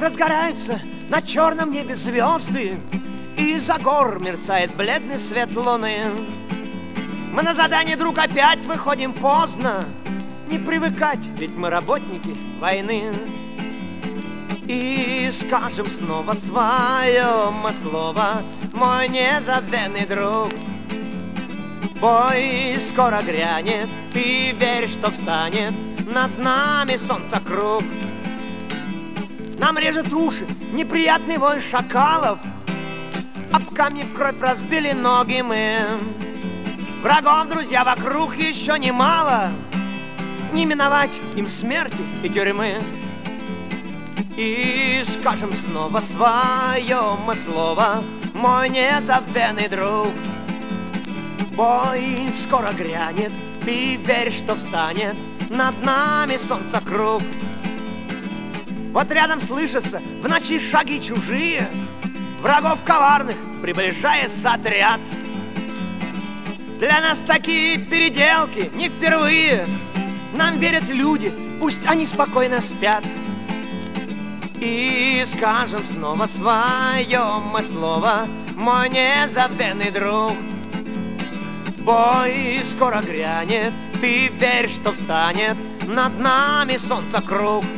разгораются на черном небе звезды, и из-за гор мерцает бледный свет луны. Мы на задание, друг, опять выходим поздно. Не привыкать, ведь мы работники войны. И скажем снова свое мы слово, мой незабвенный друг. Бой скоро грянет, ты веришь, что встанет над нами солнце круг. Нам режет уши неприятный вой шакалов, об камни в кровь разбили ноги мы. Врагов, друзья, вокруг еще немало, не миновать им смерти и тюрьмы. И скажем снова свое мы слово, мой незабвенный друг. Бой скоро грянет, ты веришь, что встанет над нами солнце круг. Вот рядом слышатся в ночи шаги чужие, врагов коварных приближается отряд. Для нас такие переделки не впервые. Нам верят люди, пусть они спокойно спят. И скажем снова свое мы слово, мой незабвенный друг. Бой скоро грянет, ты веришь, что встанет над нами солнце круг.